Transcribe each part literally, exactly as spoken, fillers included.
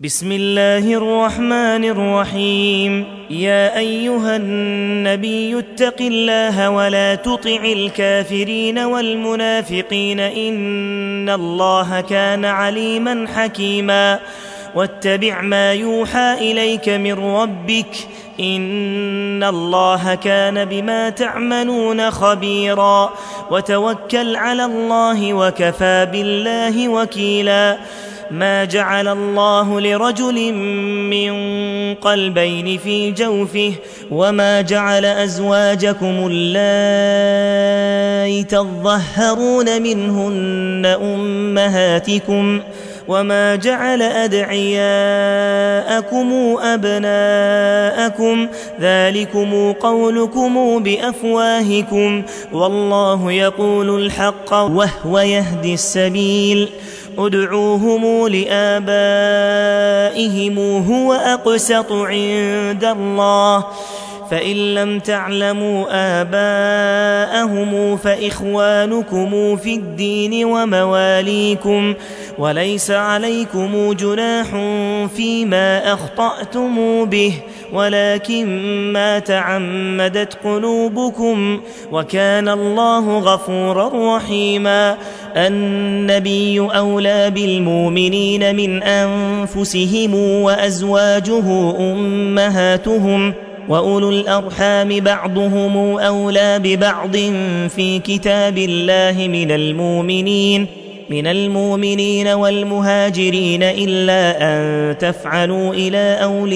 بسم الله الرحمن الرحيم. يا أيها النبي اتق الله ولا تطع الكافرين والمنافقين إن الله كان عليما حكيما. واتبع ما يوحى إليك من ربك إن الله كان بما تعملون خبيرا. وتوكل على الله وكفى بالله وكيلا. ما جعل الله لرجل من قلبين في جوفه وما جعل أزواجكم اللائي تظهرون منهن أمهاتكم وما جعل أدعياءكم أبناءكم ذلكم قولكم بأفواهكم والله يقول الحق وهو يهدي السبيل. ادعوهم لآبائهم هو أقسط عند الله فإن لم تعلموا آباءهم فإخوانكم في الدين ومواليكم وليس عليكم جناح فيما أخطأتم به ولكن ما تعمدت قلوبكم وكان الله غفورا رحيما. النبي أولى بالمؤمنين من أنفسهم وأزواجه أمهاتهم وأولو الأرحام بعضهم أولى ببعض في كتاب الله من المؤمنين من المؤمنين والمهاجرين إلا أن تفعلوا إلى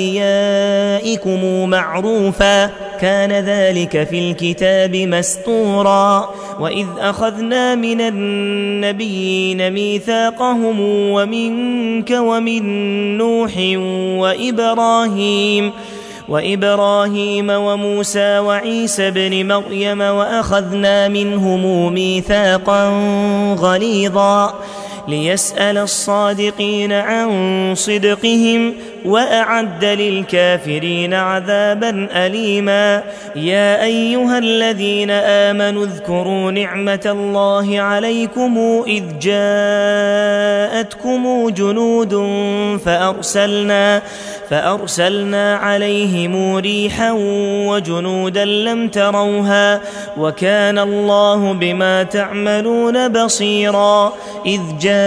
أوليائكم معروفا كان ذلك في الكتاب مسطورا. وإذ أخذنا من النبيين ميثاقهم ومنك ومن نوح وإبراهيم وإبراهيم وموسى وعيسى بن مريم وأخذنا منهم ميثاقا غليظا ليسأل الصادقين عن صدقهم وأعد للكافرين عذابا أليما. يا أيها الذين آمنوا اذكروا نعمة الله عليكم إذ جاءتكم جنود فأرسلنا فأرسلنا عليهم ريحا وجنودا لم تروها وكان الله بما تعملون بصيرا. إذ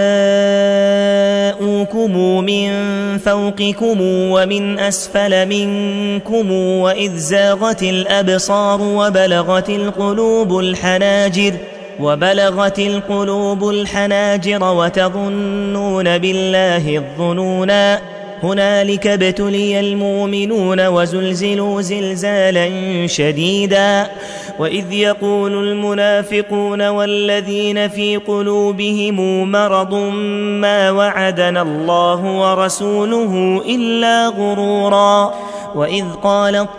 جاءوكم من فوقكم ومن أسفل منكم وإذ زاغت الأبصار وبلغت القلوب الحناجر وبلغت القلوب الحناجر وتظنون بالله الظنونا. هنالك ابتلي المؤمنون وزلزلوا زلزالا شديدا. وإذ يقول المنافقون والذين في قلوبهم مرض ما وعدنا الله ورسوله إلا غرورا. وإذ قالت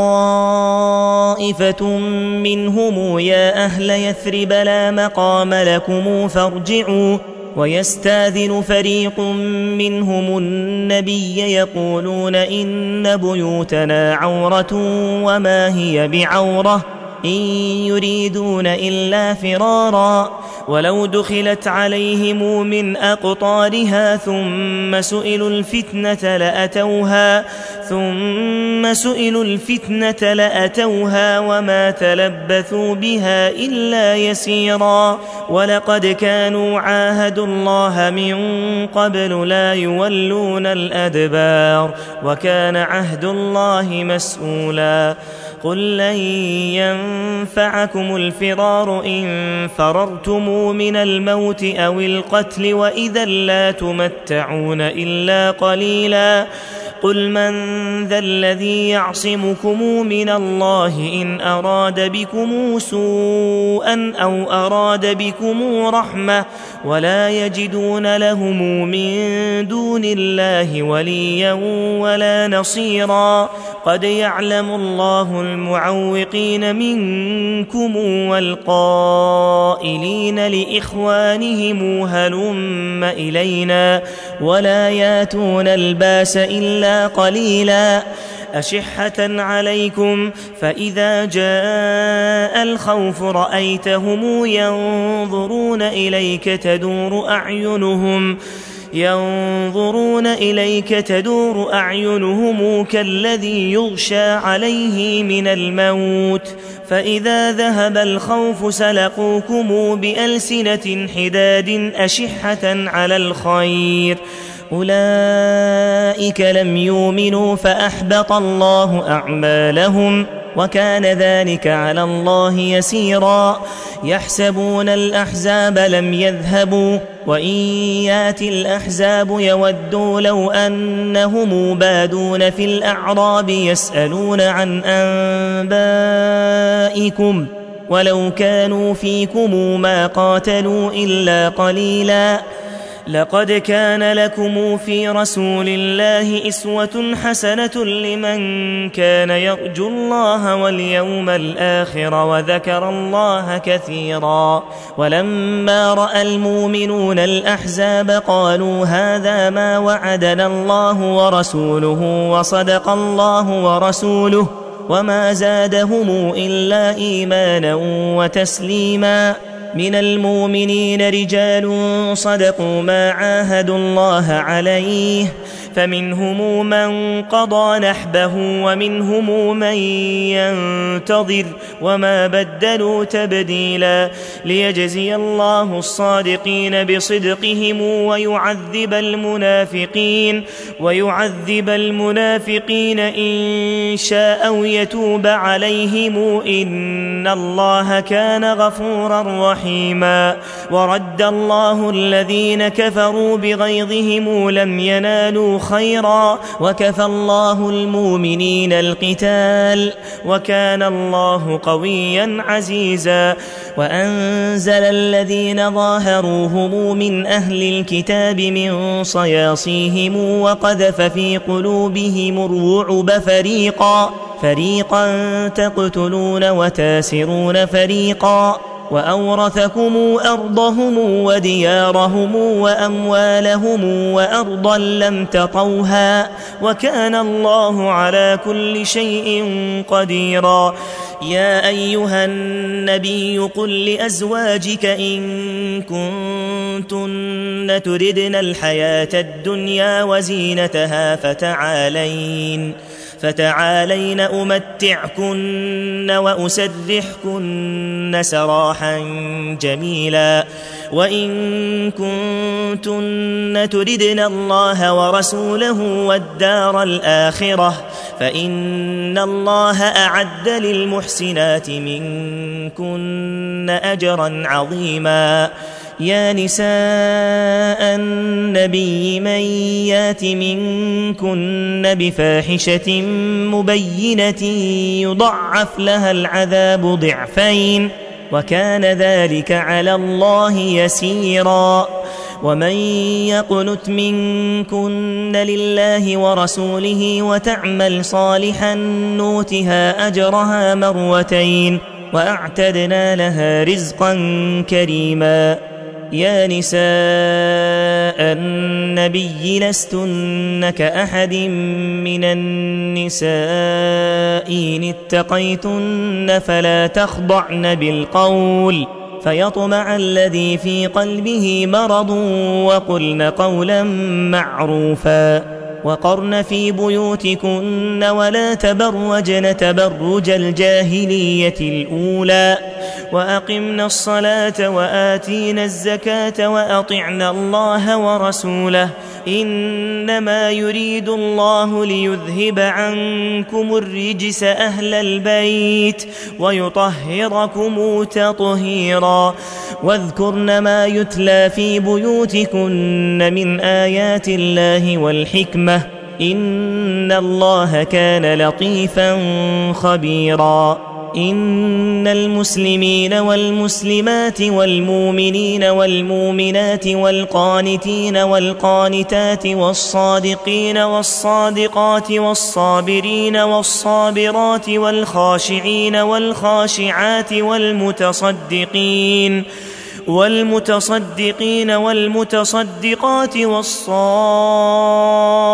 طائفة منهم يا أهل يثرب لا مقام لكم فارجعوا ويستاذن فريق منهم النبي يقولون إن بيوتنا عورة وما هي بعورة إن يريدون إلا فرارا. ولو دخلت عليهم من أقطارها ثم سئلوا الفتنة لأتوها ثم سئلوا الفتنة لأتوها وما تلبثوا بها إلا يسيرا. ولقد كانوا عاهدوا الله من قبل لا يولون الأدبار وكان عهد الله مسؤولا. قل لن ينفعكم الفرار إن فررتم من الموت أو القتل وإذا لا تمتعون إلا قليلا. قل من ذا الذي يعصمكم من الله إن أراد بكم سوءا أو أراد بكم رحمة ولا يجدون لهم من دون الله وليا ولا نصيرا. قد يعلم الله المعوقين منكم والقائلين لإخوانهم هلم إلينا ولا ياتون الباس إلا قليلا. أشحة عليكم فإذا جاء الخوف رأيتهم ينظرون إليك تدور أعينهم ينظرون إليك تدور أعينهم كالذي يغشى عليه من الموت فإذا ذهب الخوف سلقوكم بألسنة حداد أشحة على الخير أولئك لم يؤمنوا فأحبط الله أعمالهم وكان ذلك على الله يسيرا يحسبون الأحزاب لم يذهبوا وإن يأتي الأحزاب يودوا لو أنهم بادون في الأعراب يسألون عن أنبائكم ولو كانوا فيكم ما قاتلوا إلا قليلا لقد كان لكم في رسول الله أسوة حسنة لمن كان يرجو الله واليوم الآخر وذكر الله كثيرا ولما رأى المؤمنون الأحزاب قالوا هذا ما وعدنا الله ورسوله وصدق الله ورسوله وما زادهم إلا إيمانا وتسليما من المؤمنين رجال صدقوا ما عاهدوا الله عليه فمنهم من قضى نحبه ومنهم من ينتظر وما بدلوا تبديلا ليجزي الله الصادقين بصدقهم ويعذب المنافقين ويعذب المنافقين إن شاء أو يتوب عليهم إن الله كان غفورا رحيما ورد الله الذين كفروا بغيظهم لم ينالوا خيرا وكفى الله المؤمنين القتال وكان الله قويا عزيزا وأنزل الذين ظاهروهم من أهل الكتاب من صياصيهم وقذف في قلوبهم الرعب فريقا فريقا تقتلون وتاسرون فريقا وأورثكم أرضهم وديارهم وأموالهم وأرضا لم تطوها وكان الله على كل شيء قديرا يا أيها النبي قل لأزواجك إن كنتن تردن الحياة الدنيا وزينتها فتعالين فتعالين أمتعكن وأسرحكن سراحا جميلا وإن كنتن تردن الله ورسوله والدار الآخرة فإن الله أعد للمحسنات منكن أجرا عظيما يا نساء النبي من يات منكن بفاحشة مبينة يضعف لها العذاب ضعفين وكان ذلك على الله يسيرا ومن يقنت منكن لله ورسوله وتعمل صالحا نوتها أجرها مرتين وأعتدنا لها رزقا كريما يا نساء النبي لستن كأحد من النساء إن اتقيتن فلا تخضعن بالقول فيطمع الذي في قلبه مرض وقلن قولا معروفا وقرن في بيوتكن ولا تبرجن تبرج الجاهلية الأولى وأقمنا الصلاة وآتينا الزكاة وأطعنا الله ورسوله إنما يريد الله ليذهب عنكم الرجس أهل البيت ويطهركم تطهيرا واذكرن ما يتلى في بيوتكن من آيات الله والحكمة إن الله كان لطيفا خبيرا إن المسلمين والمسلمات والمؤمنين والمؤمنات والقانتين والقانتات والصادقين والصادقات والصابرين والصابرات والخاشعين والخاشعات والمتصدقين والمتصدقين والمتصدقات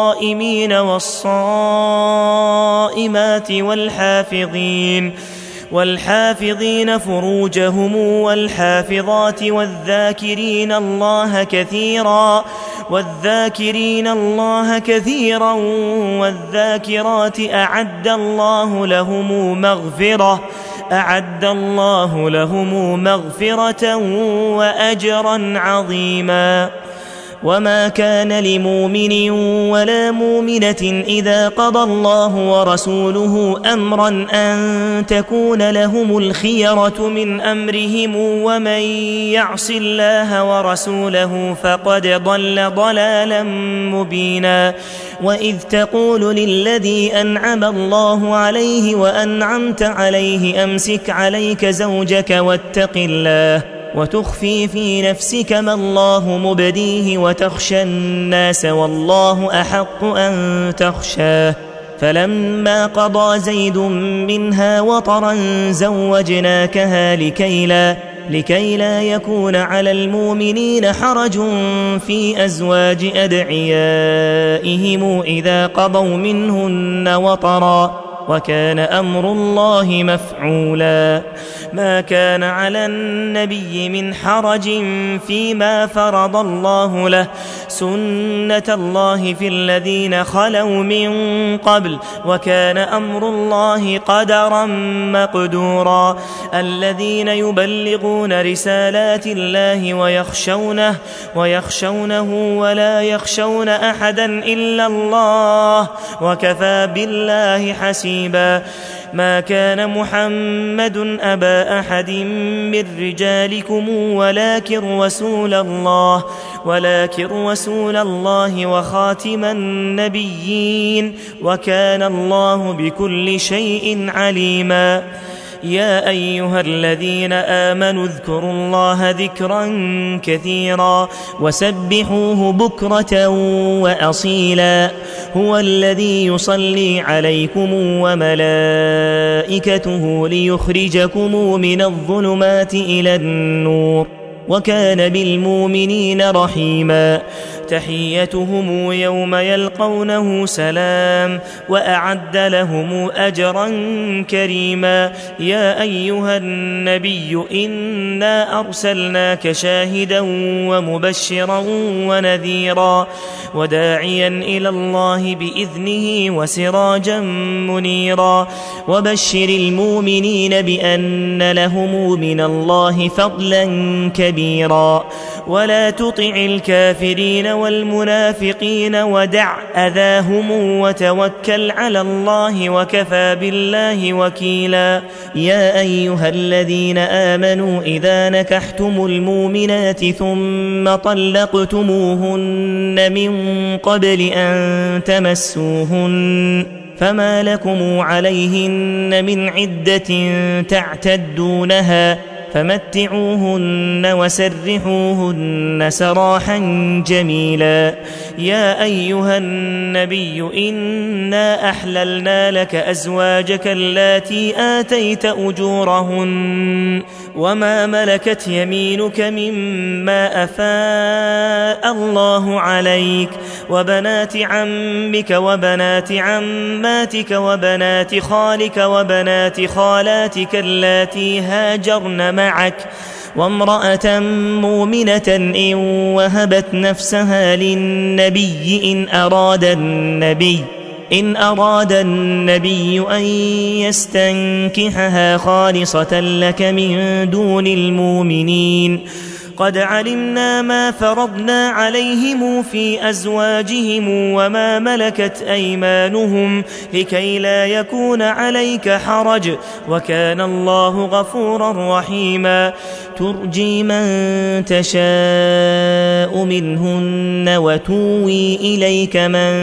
والصائمين والصائمات والحافظين والحافظين فروجهم والحافظات والذاكرين الله كثيرا والذاكرين الله كثيرا والذاكرات أعد الله لهم مغفرة أعد الله لهم مغفرة وأجرا عظيما. وما كان لمؤمن ولا مؤمنة إذا قضى الله ورسوله أمرا أن تكون لهم الخيرة من أمرهم ومن يعص الله ورسوله فقد ضل ضلالا مبينا. وإذ تقول للذي أنعم الله عليه وأنعمت عليه أمسك عليك زوجك واتق الله وتخفي في نفسك ما الله مبديه وتخشى الناس والله أحق أن تخشاه. فلما قضى زيد منها وطرا زوجناكها لكي لا, لكي لا يكون على المؤمنين حرج في أزواج أدعيائهم إذا قضوا منهن وطرا وكان أمر الله مفعولا. ما كان على النبي من حرج فيما فرض الله له سنة الله في الذين خلوا من قبل وكان أمر الله قدرا مقدورا. الذين يبلغون رسالات الله ويخشونه, ويخشونه ولا يخشون أحدا إلا الله وكفى بالله حسيبا. ما كان محمد أبا أحد من رجالكم ولكن رسول الله ولكن رسول الله وخاتم النبيين وكان الله بكل شيء عليما. يا أيها الذين آمنوا اذكروا الله ذكرا كثيرا وسبحوه بكرة وأصيلا. هو الذي يصلي عليكم وملائكته ليخرجكم من الظلمات إلى النور وكان بالمؤمنين رحيما. تحيتهم يوم يلقونه سلام وأعد لهم أجرا كريما. يا أيها النبي إنا أرسلناك شاهدا ومبشرا ونذيرا وداعيا إلى الله بإذنه وسراجا منيرا. وبشر المؤمنين بأن لهم من الله فضلا كبيرا. ولا تطع الكافرين والمنافقين ودع أذاهم وتوكل على الله وكفى بالله وكيلا. يا أيها الذين آمنوا إذا نكحتم المؤمنات ثم طلقتموهن من قبل أن تمسوهن فما لكم عليهن من عدة تعتدونها فمتعوهن وسرحوهن سراحا جميلا. يا أيها النبي إنا أحللنا لك أزواجك اللاتي آتيت أجورهن وما ملكت يمينك مما أفاء الله عليك وبنات عمك وبنات عماتك وبنات خالك وبنات خالاتك اللاتي هاجرن معك وامرأة مؤمنة إن وهبت نفسها للنبي إن أراد النبي إن أراد النبي أن يستنكحها خالصة لك من دون المؤمنين. قد علمنا ما فرضنا عليهم في أزواجهم وما ملكت أيمانهم لكي لا يكون عليك حرج وكان الله غفورا رحيما. ترجي من تشاء منهن وتوي إليك من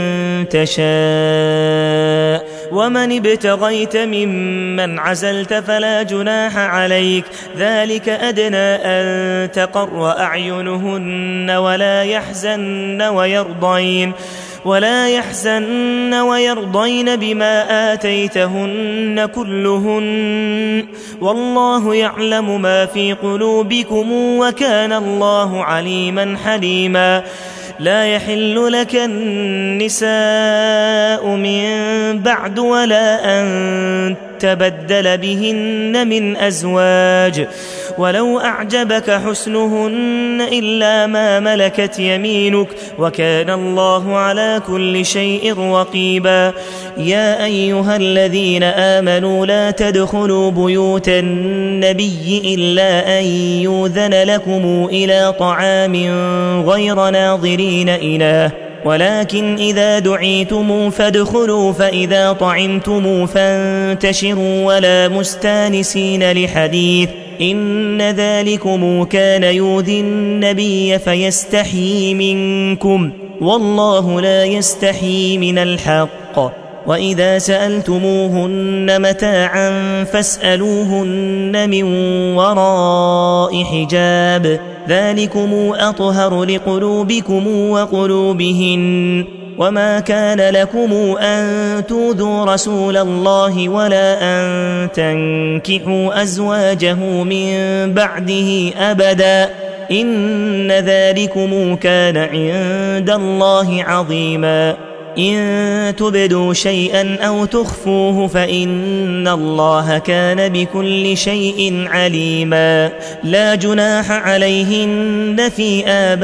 تشاء ومن ابتغيت ممن عزلت فلا جناح عليك ذلك أدنى أن تقر أعينهن ولا يحزن ويرضين ولا يحزن ويرضين بما آتيتهن كلهن والله يعلم ما في قلوبكم وكان الله عليما حليما. لا يحل لك النساء من بعد ولا أن تبدل بهن من أزواج ولو أعجبك حسنهن إلا ما ملكت يمينك وكان الله على كل شيء رقيبا. يا أيها الذين آمنوا لا تدخلوا بيوت النبي إلا أن يؤذن لكم إلى طعام غير ناظرين إناه ولكن إذا دعيتم فادخلوا فإذا طعمتم فانتشروا ولا مستانسين لحديث إن ذلكم كان يؤذي النبي فيستحيي منكم والله لا يستحيي من الحق. وإذا سألتموهن متاعا فاسألوهن من وراء حجاب ذلكم أطهر لقلوبكم وقلوبهن وما كان لكم أن تؤذوا رسول الله ولا أن تنكحوا أزواجه من بعده أبدا إن ذلكم كان عند الله عظيما. إن تبدوا شيئا أو تخفوه فإن الله كان بكل شيء عليما. لا جناح عليهن في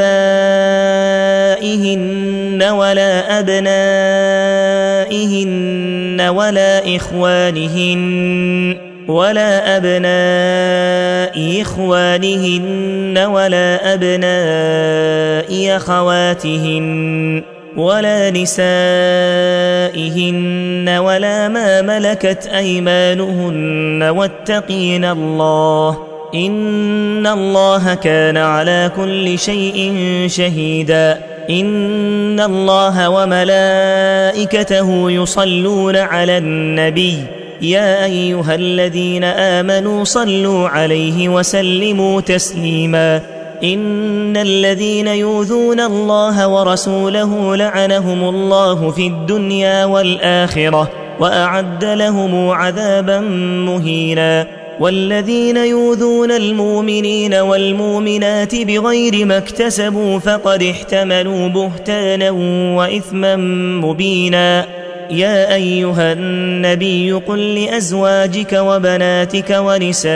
آبائهن ولا أبنائهن ولا إخوانهن ولا أبناء إخوانهن ولا أبناء أخواتهن ولا نسائهن ولا ما ملكت أيمانهن واتقين الله إن الله كان على كل شيء شهيدا. إن الله وملائكته يصلون على النبي يا أيها الذين آمنوا صلوا عليه وسلموا تسليما. إن الذين يؤذون الله ورسوله لعنهم الله في الدنيا والآخرة وأعد لهم عذابا مهينا. والذين يؤذون المؤمنين والمؤمنات بغير ما اكتسبوا فقد احتملوا بهتانا وإثما مبينا. يا أيها النبي قل لأزواجك وبناتك ونساء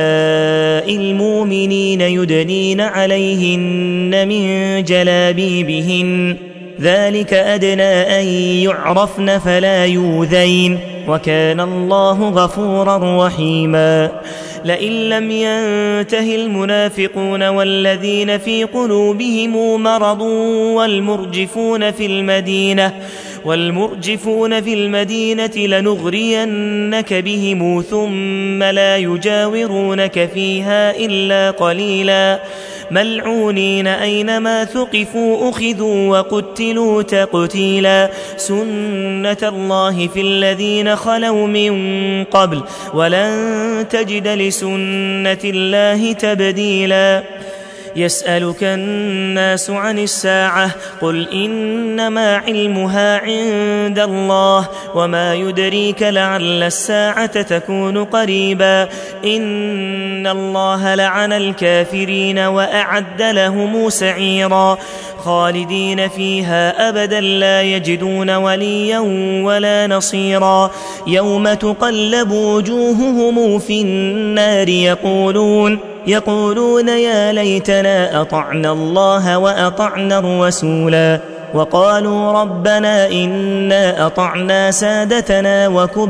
المؤمنين يدنين عليهن من جلابيبهن ذلك أدنى أن يعرفن فلا يؤذين وكان الله غفورا رحيما. لئن لم ينته المنافقون والذين في قلوبهم مرض والمرجفون في المدينة والمرجفون في المدينة لنغرينك بهم ثم لا يجاورونك فيها إلا قليلا ملعونين أينما ثقفوا أخذوا وقتلوا تقتيلا. سنة الله في الذين خلوا من قبل ولن تجد لسنة الله تبديلا. يسألك الناس عن الساعة قل إنما علمها عند الله وما يدريك لعل الساعة تكون قريبا. إن الله لعن الكافرين وأعد لهم سعيرا خالدين فيها أبدا لا يجدون وليا ولا نصيرا. يوم تقلب وجوههم في النار يقولون يقولون يا ليتنا أطعنا الله وأطعنا الرسولا وقالوا ربنا إنا أطعنا سادتنا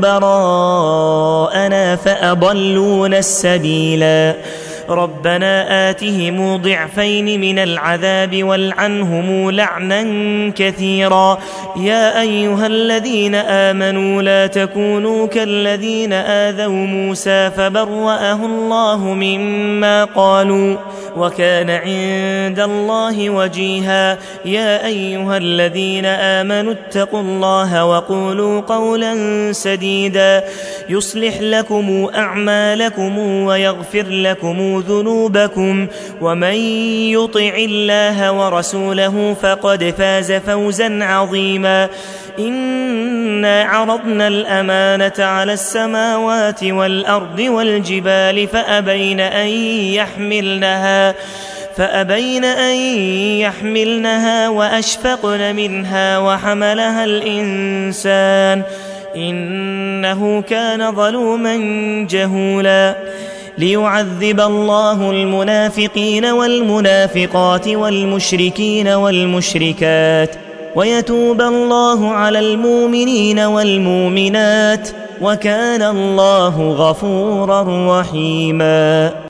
وكبراءنا فأضلونا السبيلا. ربنا آتهم ضعفين من العذاب والعنهم لعنا كثيرا. يا أيها الذين آمنوا لا تكونوا كالذين آذوا موسى فبرأه الله مما قالوا وكان عند الله وجيها. يا أيها الذين آمنوا اتقوا الله وقولوا قولا سديدا يصلح لكم أعمالكم ويغفر لكم ذنوبكم ومن يطع الله ورسوله فقد فاز فوزا عظيما. إنا عرضنا الأمانة على السماوات والأرض والجبال فأبين أن يحملنها فأبين أن يحملنها وأشفقن منها وحملها الإنسان إنه كان ظلوما جهولا ليعذب الله المنافقين والمنافقات والمشركين والمشركات ويتوب الله على المؤمنين والمؤمنات وكان الله غفورا رحيما.